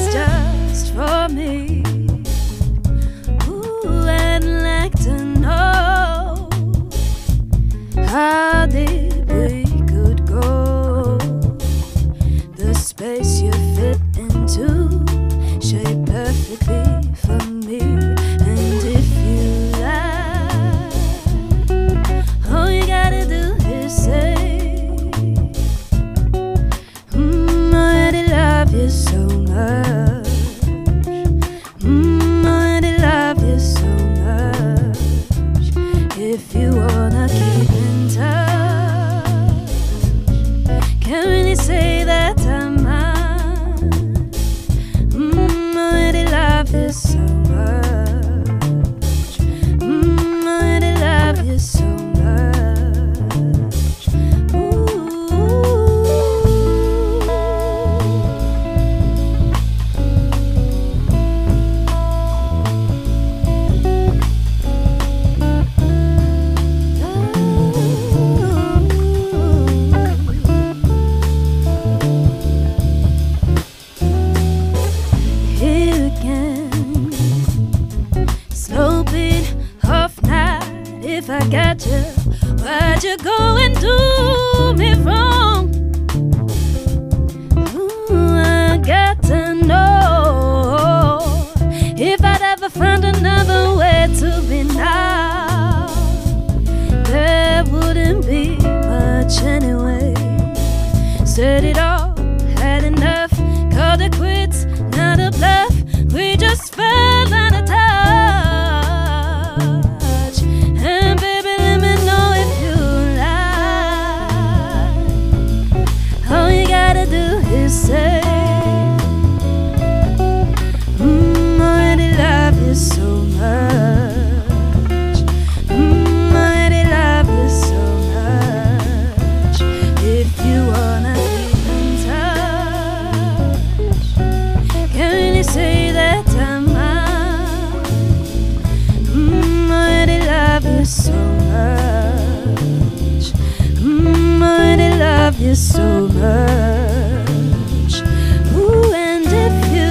is just for me. Ooh, I'd like to know how deep we could go. The space you fit into, shaped perfectly for me. And if you like, all you gotta do is say, I already love you so much. I already love you so much. If you wanna keep in touch, can't really say that I'm mine. I already love you so much. I already love you so much. Here again, slow beat, half night. If I got you, why'd you go and do me wrong? Ooh, I got to know if I'd ever find another way to be now. There wouldn't be much anyway. Said it all, had enough, called it quits, not a bluff. We just fell out of touch. And baby, let me know if you like. All you gotta do is say, I already love you so much. I already love you so much. If you wanna keep in touch, can't really say that I'm mine. I already love you so much. I already love you so much. Ooh, and if you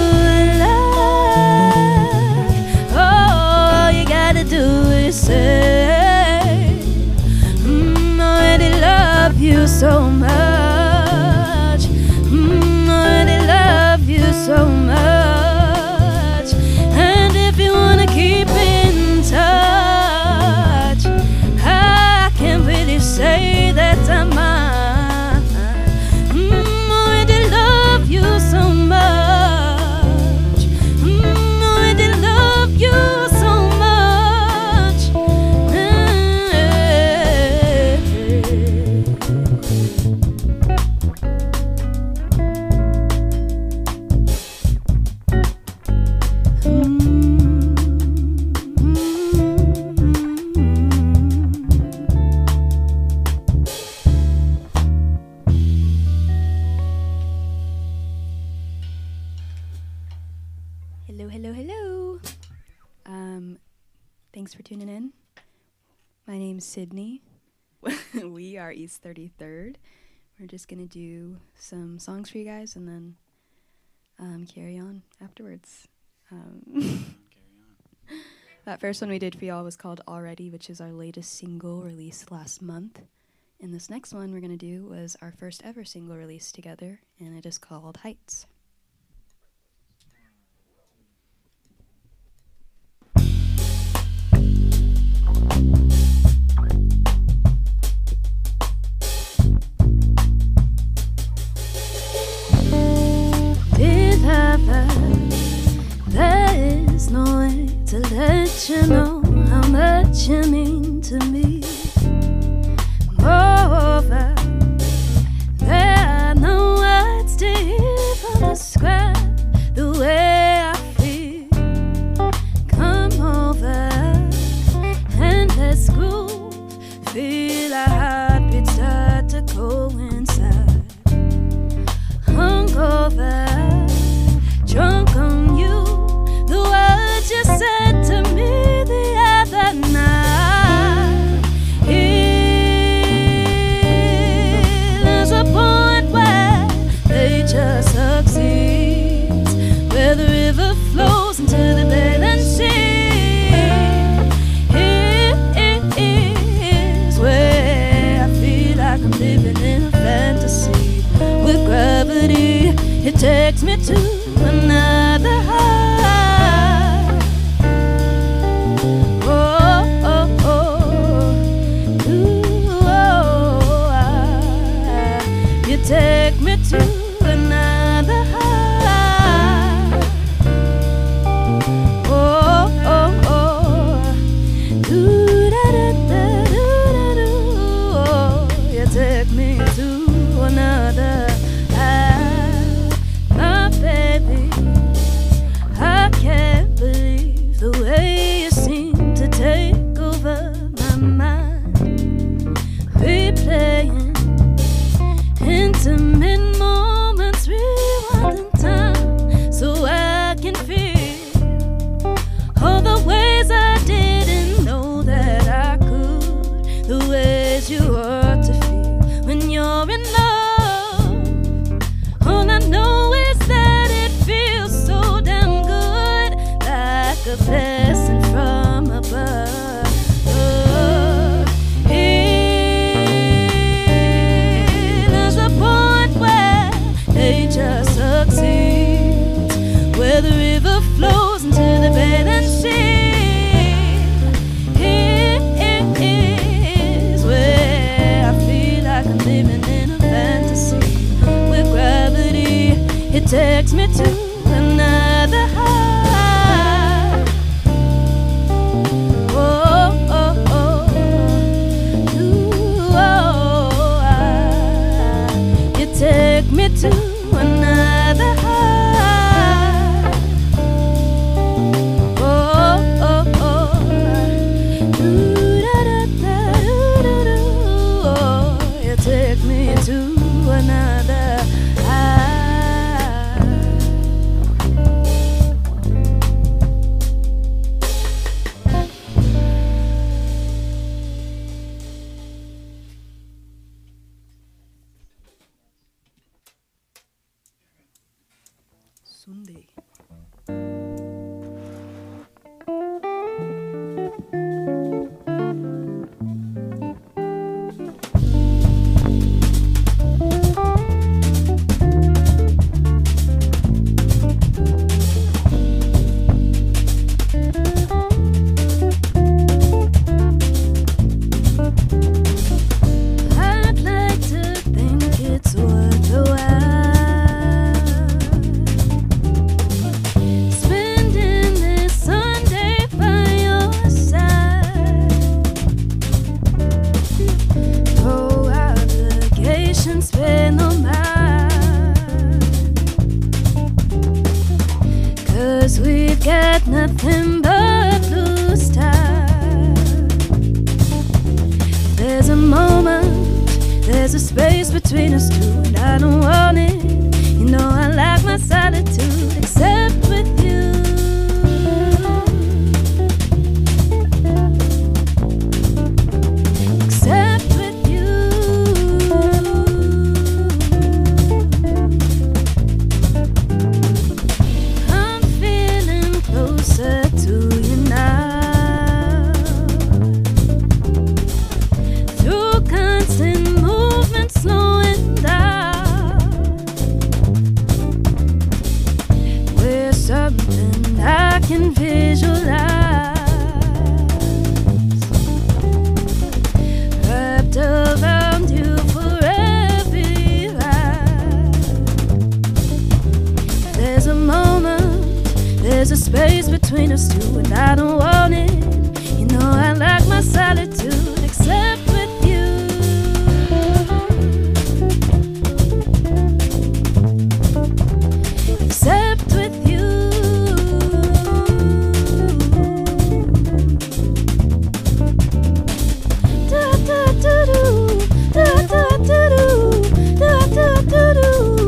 like, all you gotta do is say, I already love you so much. I already love you so much. And if you wanna keep in touch, I can't really say that I'm mine. I already love you so much. I already love you so much. Hello, hello, hello. Thanks for tuning in. My name's Sydney. We are East 33rd. We're just gonna do some songs for you guys and then carry on afterwards. That first one we did for y'all was called Already, which is our latest single released last month. And this next one we're gonna do was our first ever single release together, and it is called Heights. There is no way to let you know how much you mean to me. Moreover, there are no words to even flows into the bathing sea. It is where I feel like I'm living in a fantasy. With gravity, it takes me to another high. Oh, oh, oh. Ooh, oh, you take me to another high. Oh, oh, oh. Ooh, da, da, da, da, da, da. Oh, you take me to another high. My baby, I can't believe the way you seem to take over my mind. Replaying intimate moments, rewinding time so I can feel all the ways I didn't know that I could. The ways you ought to feel when you're in love. All I know is that it feels so damn good, like a blessing from above. There's a point where nature succeeds, where the river flows into the bathing sea. It is where I feel like I'm living in a fantasy. With gravity, it takes me to another high. Oh, oh, oh. Ooh, oh, you take me to another high. Oh, oh, oh. Ooh, da, da, da, doo, doo, doo. Oh, you take me to another high. Sunday. I'd like to think it's worth a while, spending this Sunday by your side. No obligation, spend no mind, 'cause we've got nothing but blue style. There's a moment, there's a space between us two, and I don't want it. You know I like my solitude, except with you. Except with you. I'm feeling closer to you now. Through constant movement, slowing down, we're something I can visualize, wrapped around you for every ride. There's a moment, there's a space between us two, and I don't want it. You know I like my solitude, except with you. Except with you. Da da da doo, da da da doo, da da da doo.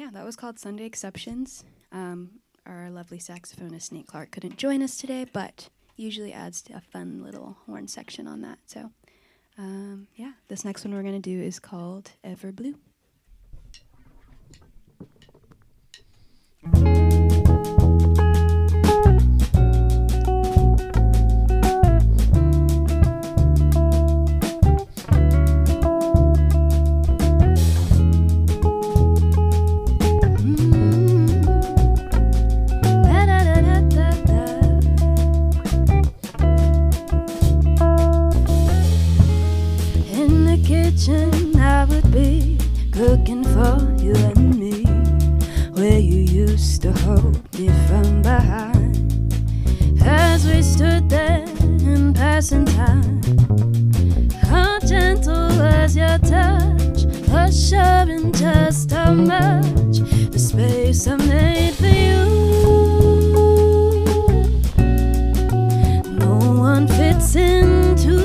yeah, that was called Sunday Exceptions. Our lovely saxophonist Nate Clark couldn't join us today, but usually adds a fun little horn section on that. So, yeah, this next one we're going to do is called Ever Blue. I would be cooking for you and me, where you used to hold me from behind. As we stood there in passing time, how gentle was your touch, assuring just how much the space I made for you. No one fits into.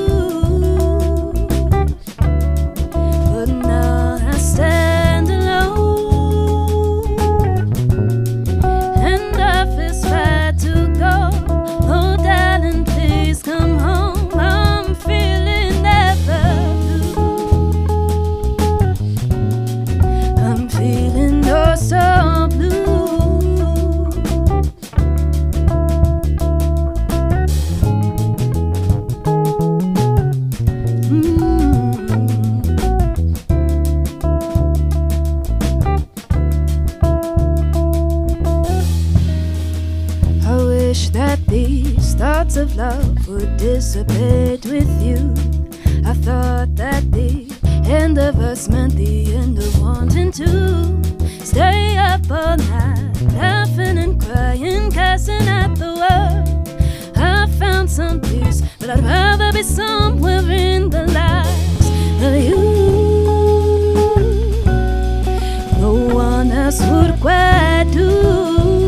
Thoughts of love would dissipate with you. I thought that the end of us meant the end of wanting to stay up all night, laughing and crying, cussing at the world. I found some peace, but I'd rather be somewhere in the lives of you. No one else would quite do.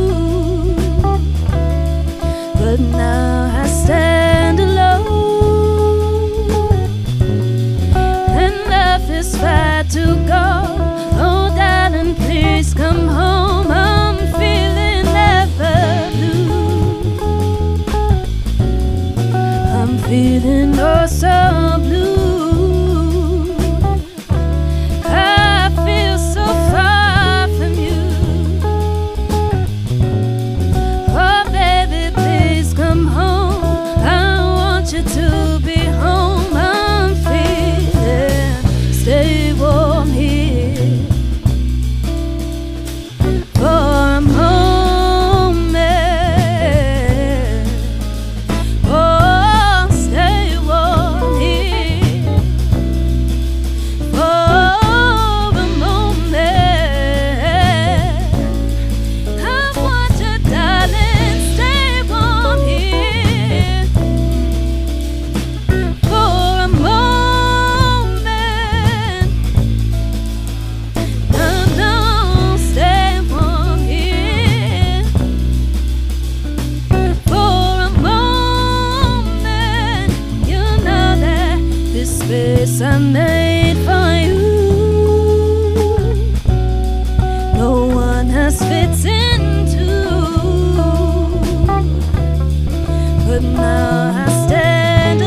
But now I stand alone, and life is far to go. Oh, darling, please come home. I'm feeling ever blue. I'm feeling oh so blue. I feel so far from you. Oh, baby, come home, I want you to be home. I'm feeling, stay warm here for a moment. Oh, stay warm here for a moment. I want you, darling, stay warm here for a moment. No, no, stay warm here for a moment. You know that this space I made for you, no one else fits into. But now I stand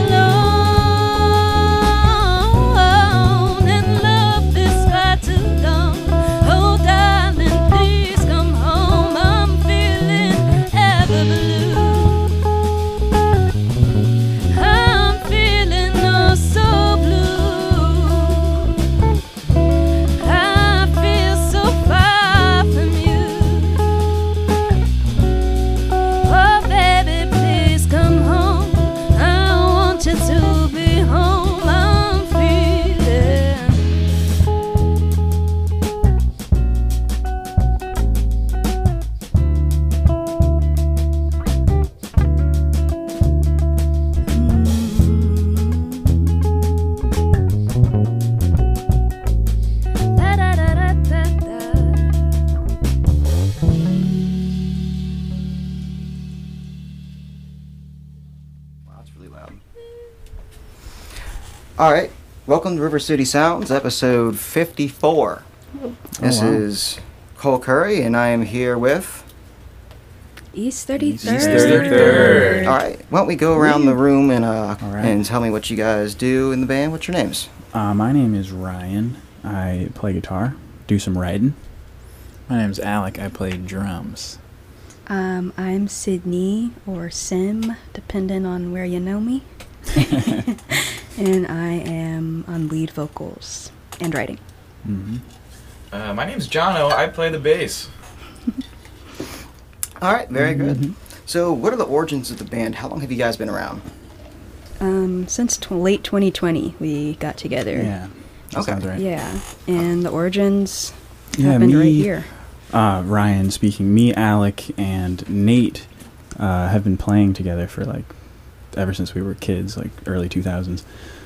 alone, and love is far too long. Oh, darling, please come home. I'm feeling ever blue. I'm feeling oh so blue. I feel so far from you. Oh, baby, please come home. I want you to be home. I'm feeling. Da da da da da da. Wow, that's really loud. All right, welcome to River City Sounds, episode 54. This wow. is Cole Curry, and I am here with... East 33rd. East 33rd. All right, why don't we go around the room and right. and tell me what you guys do in the band. What's your names? My name is Ryan. I play guitar, do some writing. My name's Alec. I play drums. I'm Sydney, or Sim, depending on where you know me. And I am on lead vocals and writing. Mm-hmm. My name's Jono. I play the bass. All right, very good. So what are the origins of the band? How long have you guys been around? Since late 2020, we got together. Yeah, that sounds right. Yeah, and the origins Yeah, happened right me- here. Ryan speaking. Me, Alec, and Nate have been playing together for ever since we were kids, like early 2000s.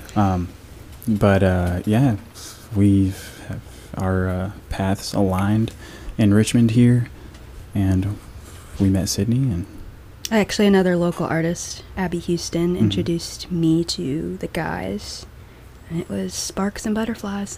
Yeah, we've have our paths aligned in Richmond here, and we met Sydney, and Actually, another local artist, Abby Houston, introduced me to the guys, and it was sparks and butterflies.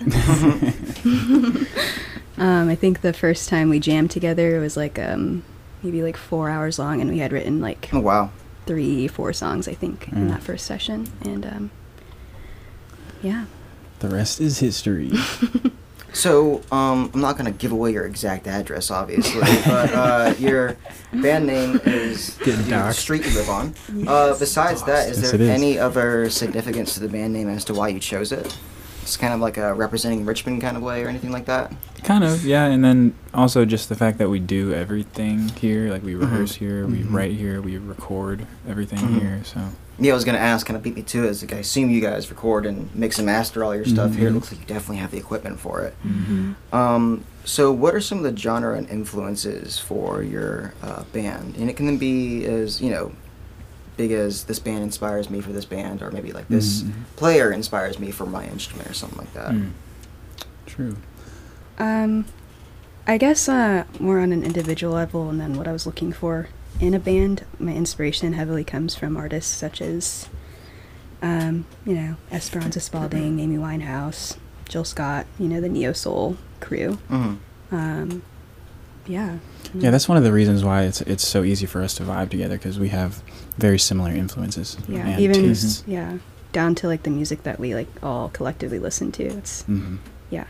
I think the first time we jammed together was maybe 4 hours long, and we had written Oh, wow. 3-4 songs, I think, in that first session. And yeah. the rest is history. So, I'm not going to give away your exact address, obviously, but your band name is Getting the dark. street you live on. Yes. Besides that, is Yes, there it is. any other significance to the band name as to why you chose it? It's kind of like a representing Richmond kind of way or anything like that? Kind of, yeah. And then also just the fact that we do everything here. Like, we rehearse here, we write here, we record everything here. So Yeah, I was going to ask, kind of beat me to it, is I assume you guys record and mix and master all your stuff here. It looks like you definitely have the equipment for it. So what are some of the genre and influences for your band? And it can be as, big as this band inspires me for this band, or maybe this player inspires me for my instrument or something like that. True. I guess more on an individual level, and then what I was looking for in a band, my inspiration heavily comes from artists such as, Esperanza Spalding, Amy Winehouse, Jill Scott, the neo-soul crew. Yeah. Yeah, that's one of the reasons why it's so easy for us to vibe together, because we have very similar influences Yeah, and even tastes. down to the music that we all collectively listen to. It's yeah.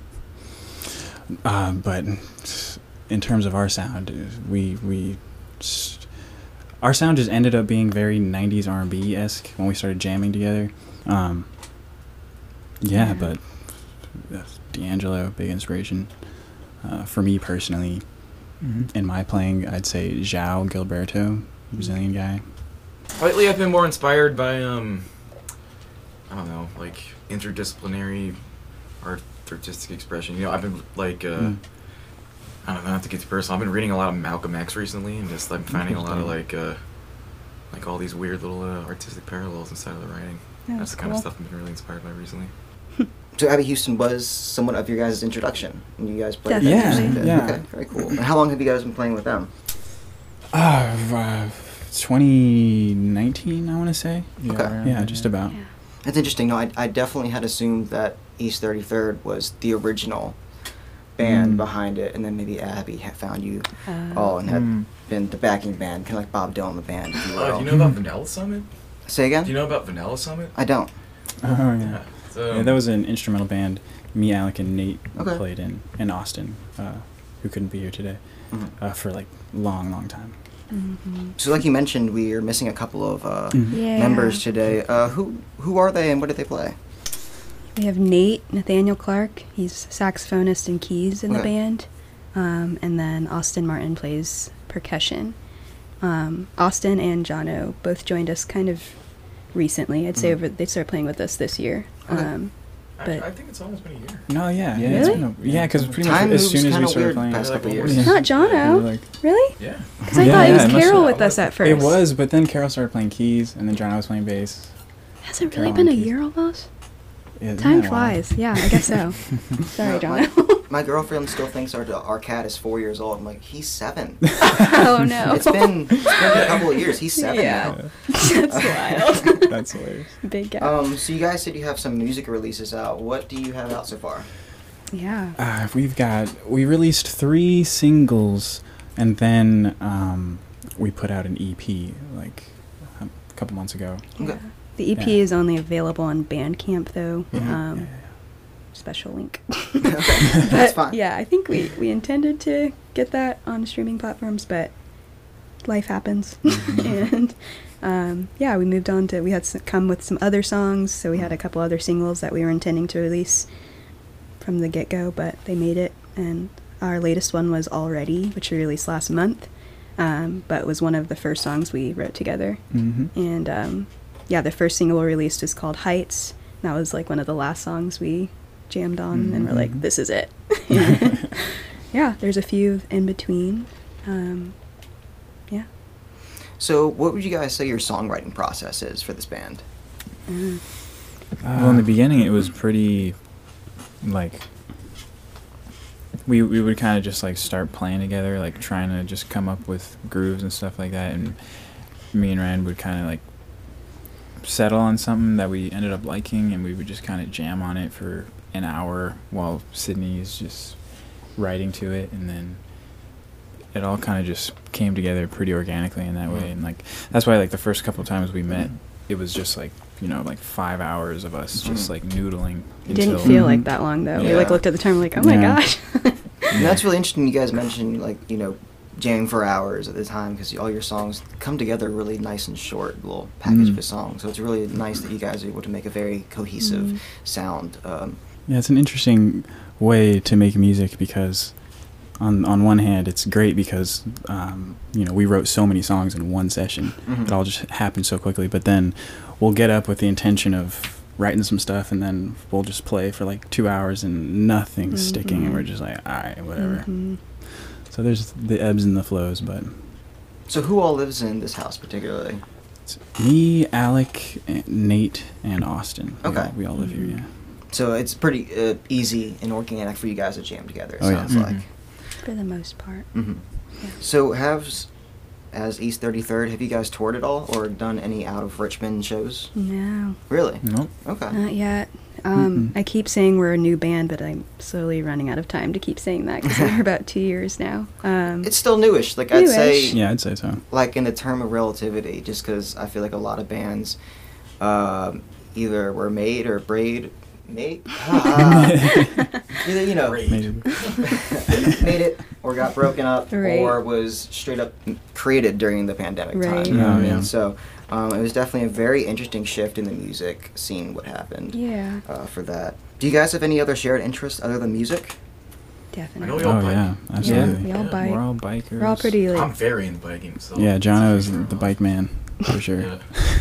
But in terms of our sound, our sound just ended up being very 90s R&B-esque when we started jamming together. But D'Angelo, big inspiration. For me personally, in my playing, I'd say João Gilberto, Brazilian guy. lately, I've been more inspired by interdisciplinary artistic expression. I've been I don't know, not to get too personal. I've been reading a lot of Malcolm X recently, and just I'm finding a lot of all these weird little artistic parallels inside of the writing. Yeah, That's the kind of stuff I've been really inspired by recently. So Abby Houston was somewhat of your guys' introduction, and you guys played Definitely. that music. Yeah. Okay, very cool. And how long have you guys been playing with them? 2019, I want to say. Okay. Yeah, just about. Yeah. That's interesting. No, I definitely had assumed that East 33rd was the original band behind it, and then maybe Abby had found you all and had been the backing band, kind of like Bob Dylan, the band, if you will. Do you know about Vanilla Summit? Say again? Do you know about Vanilla Summit? I don't. Oh, yeah. So, Yeah, that was an instrumental band me, Alec, and Nate Okay. played in Austin, who couldn't be here today, for long time. So like you mentioned, we are missing a couple of Yeah. members today. Who are they and what did they play? We have Nathaniel Clark. He's saxophonist and keys in the Okay. band. And then Austin Martin plays percussion. Austin and Jono both joined us kind of recently. I'd say they started playing with us this year. Okay. But I think it's almost been a year. No, yeah. Really? It's been because pretty much Time as moves soon as we kinda started weird playing. past couple Yeah. years. not Jono. Really? Yeah. Because I thought it was it must Carol have- with us at first. It was, but then Carol started playing keys, and then Jono was playing bass. Has it really Carol been a on keys. year almost? Yeah, Time isn't that wild? flies. Yeah, I guess so. Sorry, Yeah, Jono. My girlfriend still thinks our cat is 4 years old. I'm like, he's 7. Oh, no. It's been a couple of years. He's 7 Yeah. now. That's wild. That's hilarious. Big gap. So you guys said you have some music releases out. What do you have out so far? Yeah. We released 3 singles, and then we put out an EP like a couple months ago. Yeah. The EP is only available on Bandcamp, though. Yeah. Special link. That's fine. Yeah, I think we intended to get that on streaming platforms, but life happens. And we moved on to, we had come with some other songs, so we had a couple other singles that we were intending to release from the get-go, but they made it. And our latest one was Already, which we released last month, but was one of the first songs we wrote together. And the first single we released is called Heights. That was like one of the last songs we jammed on, and we're like, this is it. Yeah, there's a few in between. So what would you guys say your songwriting process is for this band? Well, in the beginning, it was pretty, like, we would kind of just, like, start playing together, like, trying to just come up with grooves and stuff like that, and me and Ryan would kind of, like, settle on something that we ended up liking, and we would just kind of jam on it for an hour while Sydney is just writing to it, and then it all kind of just came together pretty organically in that way. And like that's why like the first couple of times we met, it was just like, you know, like 5 hours of us just like noodling. It didn't feel like that long though. We like looked at the time like, oh my gosh. And that's really interesting. You guys mentioned like, you know, jamming for hours at the time, because all your songs come together really nice and short, little package of a song. So it's really nice that you guys are able to make a very cohesive sound. Yeah, it's an interesting way to make music, because on one hand, it's great because, you know, we wrote so many songs in one session. It all just happened so quickly. But then we'll get up with the intention of writing some stuff, and then we'll just play for like 2 hours and nothing's sticking, and we're just like, all right, whatever. So there's the ebbs and the flows, but... So who all lives in this house particularly? It's me, Alec, Nate, and Austin. Okay. We all live here, yeah. So it's pretty easy and organic for you guys to jam together, it Oh, yeah. sounds like. For the most part. Yeah. So as East 33rd, have you guys toured at all or done any out of Richmond shows? No. Really? Nope. Okay. Not yet. I keep saying we're a new band, but I'm slowly running out of time to keep saying that because we're here about 2 years now. It's still newish. Like I'd say. Yeah, I'd say so. Like in the term of relativity, just because I feel like a lot of bands either were made or made. Either, you know, made it or got broken up or was straight up created during the pandemic time. You know what I mean? So it was definitely a very interesting shift in the music scene, what happened for that. Do you guys have any other shared interests other than music? Definitely. Yeah, absolutely. We all bike. We're all bikers. We're all pretty like... I'm very into biking, so... Yeah, Jono's the bike man, for sure.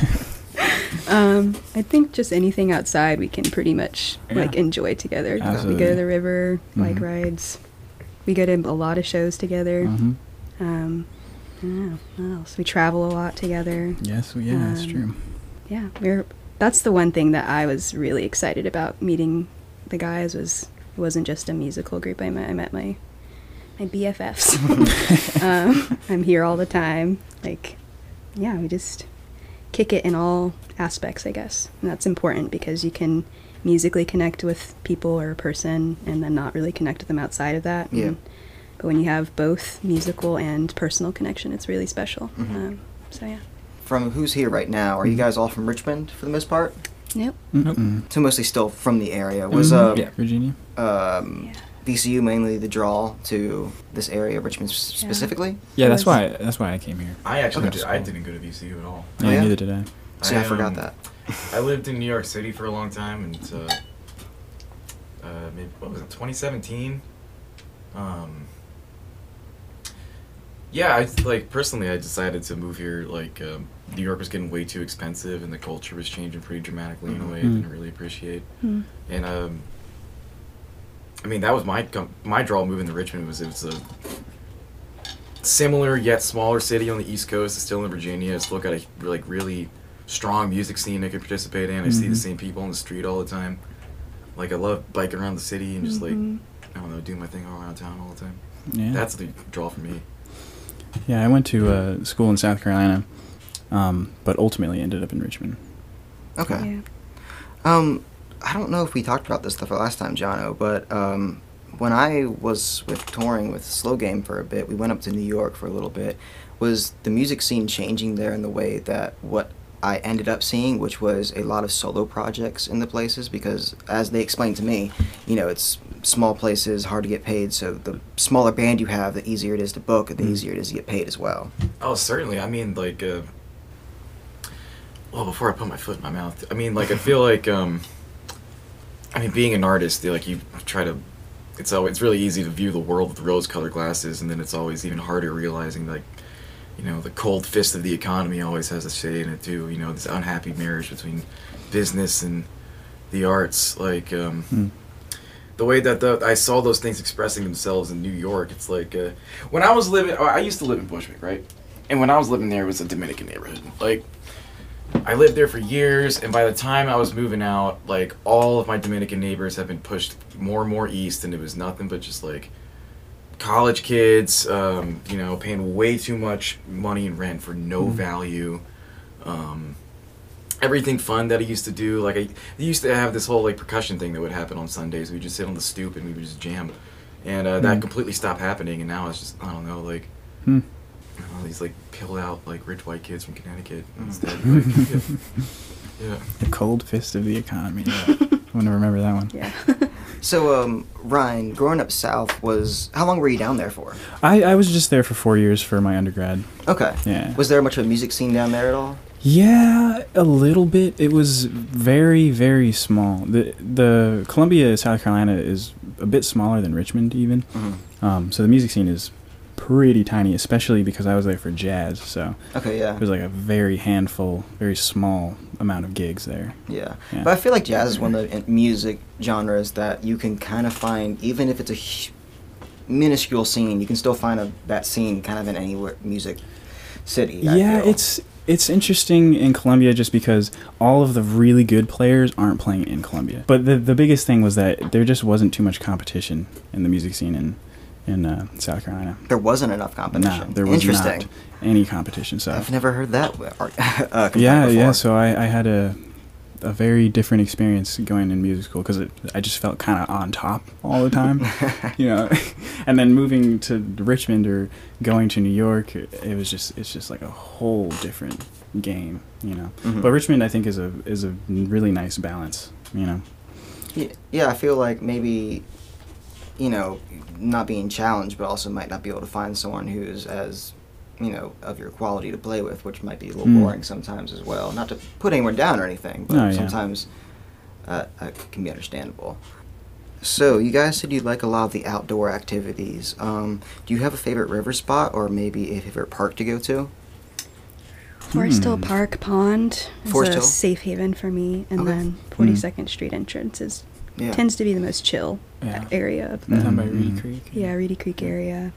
I think just anything outside we can pretty much like enjoy together. Absolutely. We go to the river, bike rides. We go to a lot of shows together. I don't know, what else? We travel a lot together. Yes, that's true. Yeah, that's the one thing that I was really excited about meeting the guys. It wasn't just a musical group I met my BFFs. I'm here all the time. Like, yeah, we just kick it in all aspects, I guess. And that's important because you can musically connect with people or a person and then not really connect with them outside of that. Yeah. But when you have both musical and personal connection, it's really special. So, yeah. From who's here right now? Are you guys all from Richmond for the most part? Nope. So mostly still from the area. Was Virginia. VCU mainly the draw to this area, Richmond specifically? Yeah, that's why I came here. I actually I didn't go to VCU at all. Yeah, neither did I. See, I forgot that. I lived in New York City for a long time, and maybe, what was it, 2017? Yeah, personally, I decided to move here. Like, New York was getting way too expensive, and the culture was changing pretty dramatically in a way I didn't really appreciate. And I mean, that was my draw moving to Richmond. It was a similar yet smaller city on the East Coast. It's still in Virginia. It's still got a really strong music scene I could participate in. I see the same people on the street all the time. Like, I love biking around the city and just like, I don't know, doing my thing all around town all the time. Yeah. That's the draw for me. Yeah, I went to school in South Carolina, but ultimately ended up in Richmond. Okay. Yeah. I don't know if we talked about this stuff last time, Jono, but when I was touring with Slow Game for a bit, we went up to New York for a little bit. Was the music scene changing there in the way that what I ended up seeing, which was a lot of solo projects in the places? Because as they explained to me, you know, it's small places, hard to get paid, so the smaller band you have, the easier it is to book, and the easier it is to get paid as well. Oh, certainly. I mean, like, well, before I put my foot in my mouth, I mean, like, I feel like, I mean, being an artist, like, you try to, it's really easy to view the world with rose-colored glasses, and then it's always even harder realizing, like, you know, the cold fist of the economy always has a say in it, too. You know, this unhappy marriage between business and the arts. Like, the way that I saw those things expressing themselves in New York, it's like, when I was living, I used to live in Bushwick, right? And when I was living there, it was a Dominican neighborhood. Like, I lived there for years, and by the time I was moving out, like, all of my Dominican neighbors have been pushed more and more east, and it was nothing but just, like, college kids, you know, paying way too much money in rent for no value. Everything fun that I used to do, like, I used to have this whole, like, percussion thing that would happen on Sundays. We'd just sit on the stoop and we would just jam. And that completely stopped happening, and now it's just, I don't know, like, all these, like, pilled out, like, rich white kids from Connecticut instead. Like, yeah. The cold fist of the economy. Yeah. I want to remember that one. Yeah. So, Ryan, growing up south how long were you down there for? I was just there for 4 years for my undergrad. Okay. Yeah. Was there much of a music scene down there at all? Yeah, a little bit. It was very, very small. The Columbia, South Carolina is a bit smaller than Richmond even. So the music scene is pretty tiny, especially because I was there for jazz. So okay, yeah. There's like a very small amount of gigs there. Yeah. Yeah. But I feel like jazz is one of the music genres that you can kind of find, even if it's a minuscule scene, you can still find that scene kind of in any music city. Yeah, it's interesting in Columbia just because all of the really good players aren't playing in Columbia. But the biggest thing was that there just wasn't too much competition in the music scene in South Carolina. There wasn't enough competition. No, there was Interesting. not any competition. So I've never heard that. yeah. Before. So I had a very different experience going in music school because I just felt kind of on top all the time, you know. And then moving to Richmond or going to New York, it's just like a whole different game, you know. But Richmond, I think, is a really nice balance, you know. Yeah, I feel like maybe, you know, not being challenged, but also might not be able to find someone who's as, you know, of your quality to play with, which might be a little boring sometimes as well. Not to put anyone down or anything, but sometimes it can be understandable. So, you guys said you like a lot of the outdoor activities. Do you have a favorite river spot or maybe a favorite park to go to? Forest Hill Park Pond is Forest a Hill? safe haven for me, and then 42nd Street entrance tends to be the most chill area of the Down by Reedy Creek. Yeah, Reedy Creek area.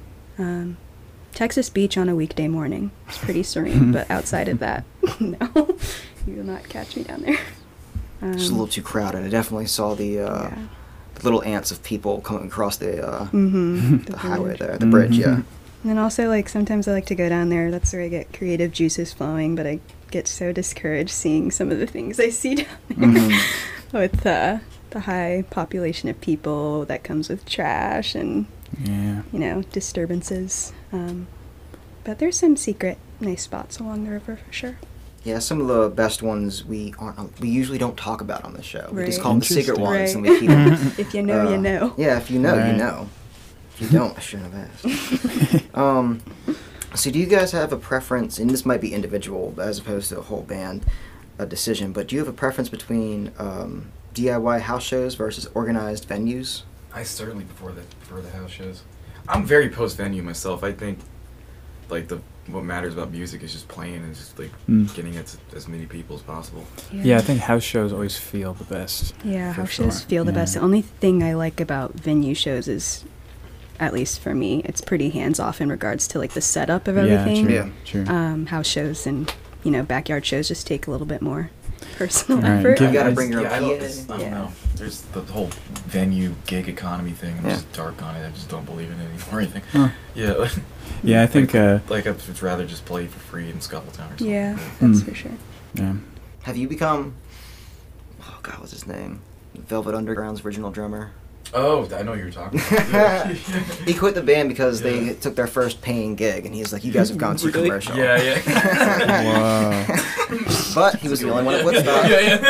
Texas Beach on a weekday morning. It's pretty serene, but outside of that, no, you will not catch me down there. Just a little too crowded. I definitely saw the little ants of people coming across the highway there, the bridge, yeah. And then also, like, sometimes I like to go down there. That's where I get creative juices flowing, but I get so discouraged seeing some of the things I see down there with the high population of people that comes with trash and, you know, disturbances. But there's some secret nice spots along the river for sure. Yeah, some of the best ones we usually don't talk about on the show. We just Right. call them the secret ones, Right. and we keep them. If you know, you know. Yeah, if you know, you Right. know. If you don't, I shouldn't have asked. So do you guys have a preference, and this might be individual as opposed to a whole band decision, but do you have a preference between DIY house shows versus organized venues? I certainly prefer the house shows. I'm very post-venue myself. I think, like, what matters about music is just playing and just, like, getting it to as many people as possible. Yeah, I think house shows always feel the best. Yeah, for house sure. shows feel the best. The only thing I like about venue shows is, at least for me, it's pretty hands-off in regards to, like, the setup of everything. Yeah, true. House shows and, you know, backyard shows just take a little bit more personal Right, effort. You gotta bring your own I PA. don't know. There's the whole venue gig economy thing. I'm just dark on it. I just don't believe in it anymore. I think. Huh. Yeah. Yeah, I think. Like I'd rather just play for free in Scuttletown or something. Yeah, that's for sure. Yeah. Have you become... Oh, God, what's his name? Velvet Underground's original drummer. Oh, I know who you're talking about. He quit the band because they took their first paying gig, and he's like, "You guys have gone too commercial." Yeah. Wow. But he was the only one at Woodstock.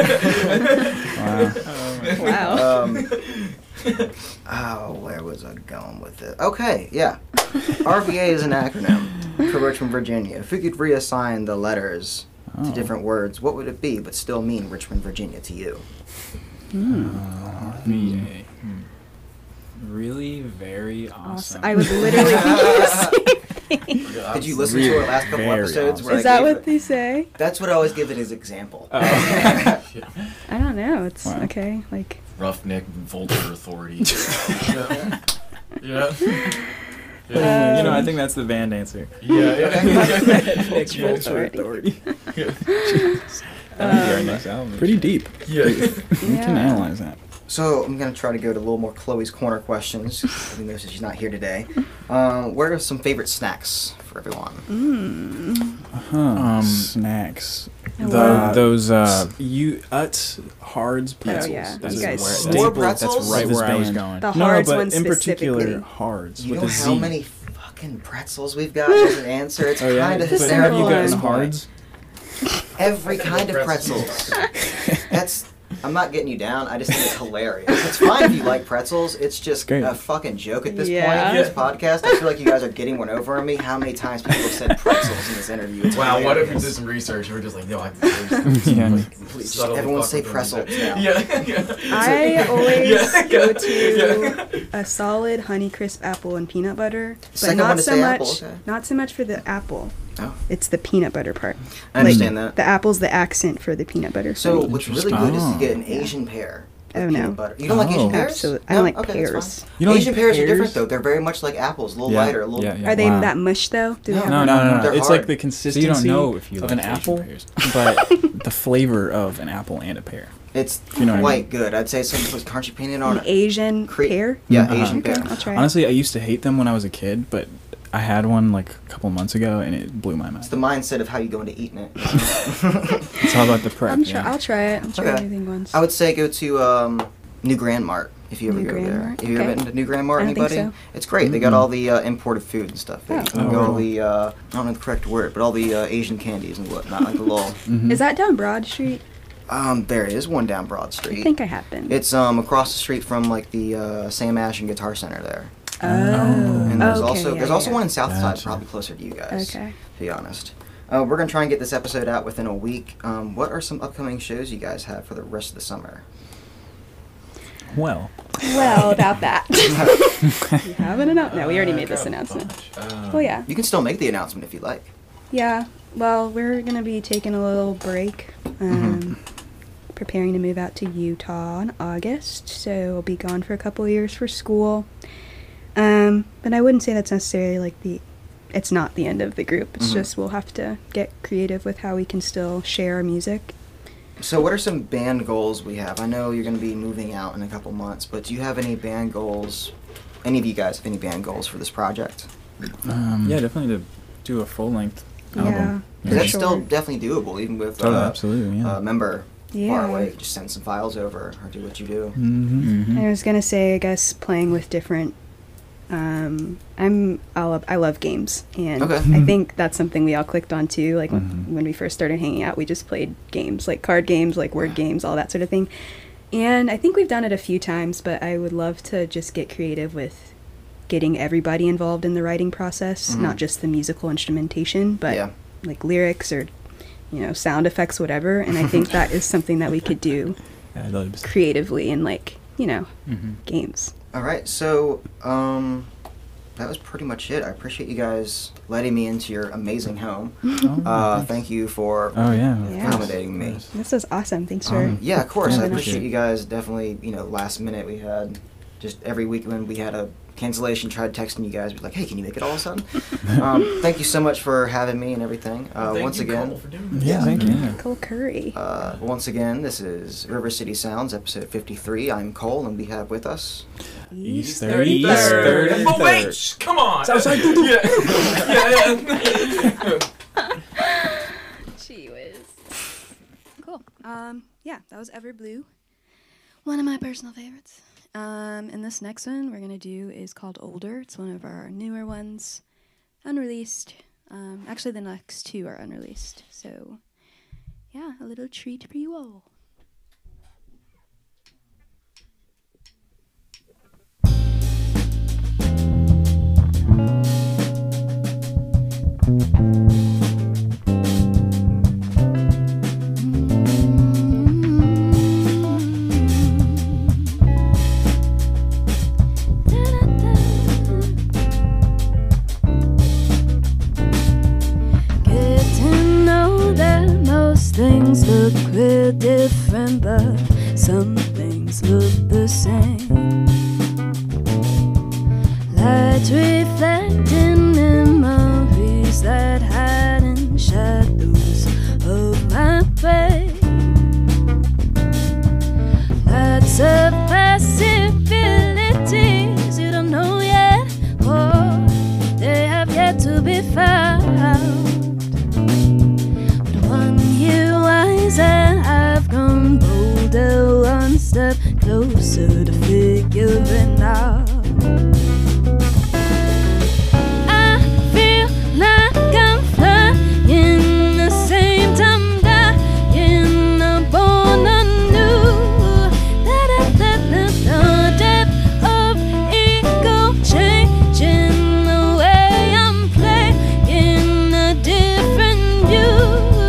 Wow. Where was I going with it? Okay, yeah. RVA is an acronym for Richmond, Virginia. If we could reassign the letters to different words, what would it be but still mean Richmond, Virginia to you? RVA. Really very awesome. I was literally thinking the same thing. Did you listen to our last couple Very episodes? awesome. Where Is I that gave what it- they say? That's what I always give it as example. I don't know. It's Wow. okay. Like, Roughneck Vulture Authority. Yeah. You know, I think that's the band answer. Vulture Vulture Authority. That would be our next album. Pretty deep. Yeah. We can analyze that. So I'm going to try to go to a little more Chloe's Corner questions, even though she's not here today. What are some favorite snacks for everyone? Snacks. love- Those Utz Hards pretzels. yeah. That's You guys where- stink. More that's- pretzels? That's right This where I was band. going. The No, Hards but one in particular, specifically. Hards You with know a Z. how many fucking pretzels we've got as an answer? It's Oh yeah, kind of Just but have you simple gotten ones. Hards? Every kind of pretzels. That's. I'm not getting you down. I just think it's hilarious. It's fine if you like pretzels. It's just Great. a fucking joke at this Yeah. point in this podcast. I feel like you guys are getting one over on me. How many times people have said pretzels in this interview? It's Wow, what if we hilarious. did some research and we're just like, no, Yeah. Please, Subtle everyone fuck say with them. pretzels now. Yeah. I always Yeah. go to Yeah. a solid Honeycrisp apple and peanut butter, but Second one not to so say much. apple, okay. Not so much for the apple. Oh. It's the peanut butter part. I understand that. The apple's the accent for the peanut butter. So for me. what's really good is to Oh. get an Asian pear. with Oh, no. peanut butter. You don't like Asian Oh. pears? Absolutely. I No? don't like Okay, that's pears. fine. You don't Asian like pears are pears? different though. They're very much like apples, a little Yeah. lighter, a little. Yeah. Are they Wow. that mush though? Do they have No, a- no, no, They're It's hard. like the So consistency you don't know if you of like an Asian apple, pears. but the flavor of an apple and a pear. It's You know what I quite good. I'd say something with crunchy peanut on An it. Asian Cre- pear? Yeah, Uh-huh. Asian Okay, pear. I'll try it. Honestly, I used to hate them when I was a kid, but I had one like a couple months ago, and it blew my mind. It's the mindset of how you go into eating it. It's all about the prep. I'll try it. I'll try Okay. anything once. I would say go to New Grand Mart if you ever New go Grand there. Mart? Have you ever Okay. been to New Grand Mart? I don't think Anybody? so. It's great. They got all the imported food and stuff. They Oh. you can go all the I don't know the correct word, but all the Asian candies and whatnot, like the little. Is that down Broad Street? There is one down Broad Street. I think I have been. It's across the street from like the Sam Ashen Guitar Center there. Oh. And there's Okay, also yeah, there's also yeah. one in Southside, Gotcha. probably closer to you guys. Okay. To be honest. We're gonna try and get this episode out within a week. What are some upcoming shows you guys have for the rest of the summer? Well, Well, about that. You haven't announced. No, we already made this announcement. Well, yeah. You can still make the announcement if you like. Yeah. Well, we're going to be taking a little break. Preparing to move out to Utah in August. So we'll be gone for a couple of years for school. But I wouldn't say that's necessarily like it's not the end of the group. It's just we'll have to get creative with how we can still share our music. So what are some band goals we have? I know you're going to be moving out in a couple months, but do you have any band goals? Any of you guys have any band goals for this project? Yeah, definitely to do a full length Yeah. album. For That's sure. still definitely doable, even with Totally, absolutely, yeah. a member Yeah. far away. You can just send some files over or do what you do. Mm-hmm. I was gonna say, I guess playing with different. I love games, and Okay. I think that's something we all clicked on too. Like Mhm. when we first started hanging out, we just played games, like card games, like word games, all that sort of thing. And I think we've done it a few times, but I would love to just get creative with getting everybody involved in the writing process, Mhm. not just the musical instrumentation, but Yeah. like lyrics or sound effects, whatever. And I think that is something that we could do Yeah, I'd love to see. creatively in like Mhm. games. All right, so that was pretty much it. I appreciate you guys letting me into your amazing home. Thank you for Oh yeah. Yeah. accommodating me. This is awesome. Thanks for. Yeah, of course. I having us. appreciate you guys. Definitely, last minute we had just every week when we had a cancellation, tried texting you guys, be like, hey, can you make it all of a sudden? Thank you so much for having me and everything. Once again, Yeah, thank you. Cole Curry. once again, this is River City Sounds, episode 53. I'm Cole, and we have with us. East 33rd. 33rd and But wait, 3rd. shh, come on. Southside. Yeah. Gee whiz. Cool. Yeah, that was Ever Blue One of my personal favorites. And this next one we're gonna do is called Older. It's one of our newer ones, unreleased. Actually, the next two are unreleased. So, yeah, a little treat for you all. Things look real different, but some things look the same. Light reflecting memories that hide in shadows of my brain. Lots of possibilities you don't know yet, or they have yet to be found. I've grown bolder, one step closer to figuring out. I feel like I'm flying the same time dying, I'm born anew. The depth of ego changing the way I'm playing a different view.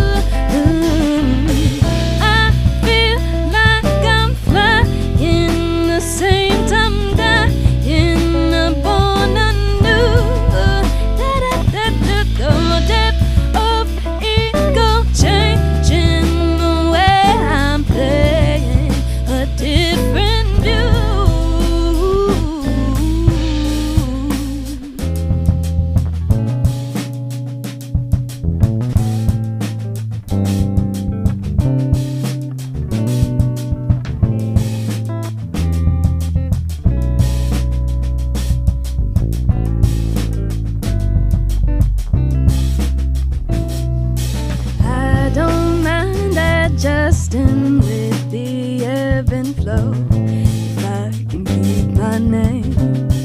Adjusting with the ebb and flow, if I can keep my name.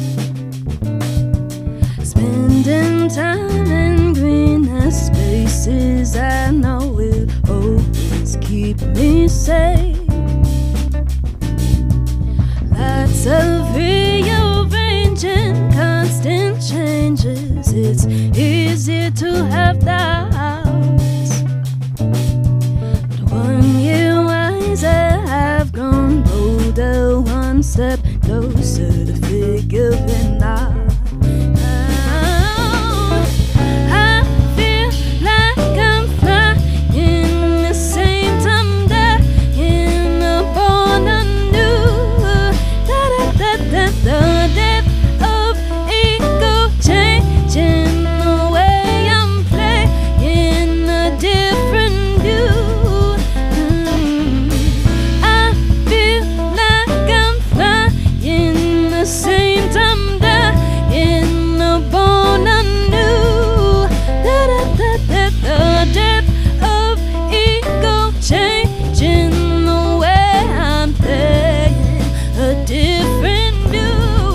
Spending time in greener spaces I know will always keep me safe. Lots of rearranging, constant changes. It's easy to have doubts. I've grown bolder, one step closer to figuring out. I feel like I'm flying the same time dying, born anew. The depth of ego changing the way I'm playing a different view. Same time dying, born anew. The depth of ego changing the way I'm playing a different view.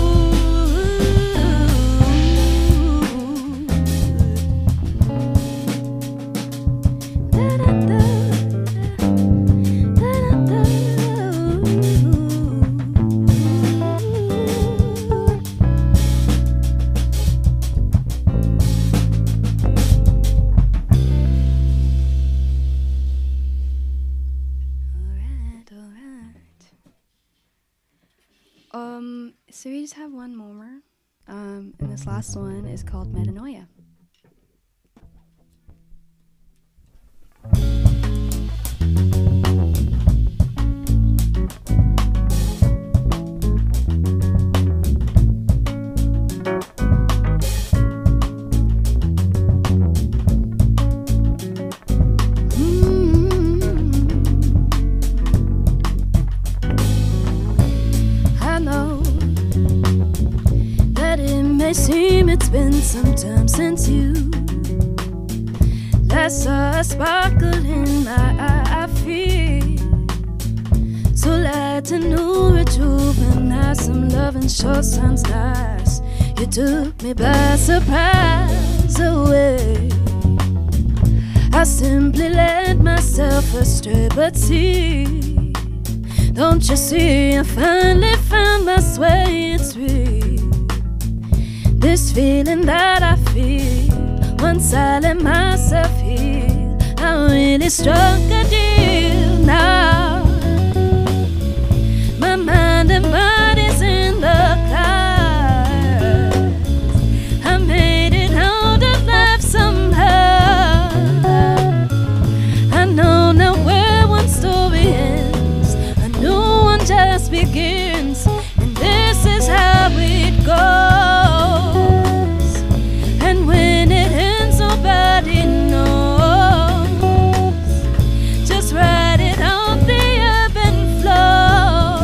So we just have one more, and this last one is called Metanoia. It's been some time since you last saw a sparkle in my eye. I feel so light getting new, rejuvenate. Some loving sure sounds nice. You took me by surprise away. I simply let myself astray, but see, don't you see, I finally found my sway. It's real, this feeling that I feel once I let myself heal. I really struck a deal now. My mind and body's in the clouds. I made it out of life somehow. I know now where one story ends, a new one just begins, and this is how it goes. And when it ends, nobody knows. Just ride it out the ebb and flow.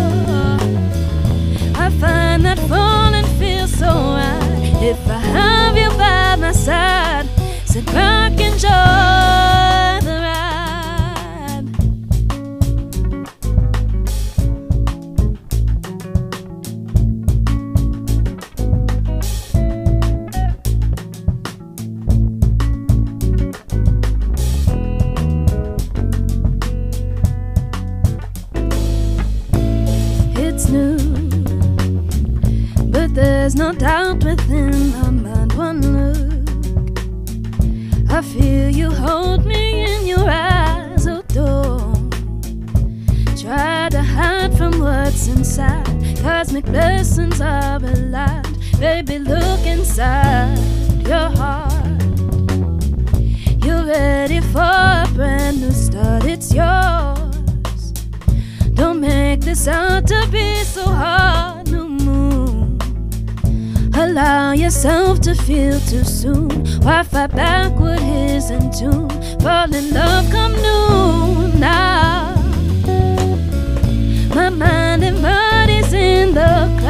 I find that falling feels so right. If I have you by my side, sit back, enjoy the ride. It's new, but there's no doubt within my mind. One look, I feel you hold me in your eyes. Oh, don't try to hide from what's inside. Cosmic blessings are aligned. Baby, look inside your heart. You're ready for a brand new start. It's yours. Don't make this out to be so hard. New moon, allow yourself to feel too soon. Wi-Fi backward is in tune. Fall in love, come noon now. My mind and body's in the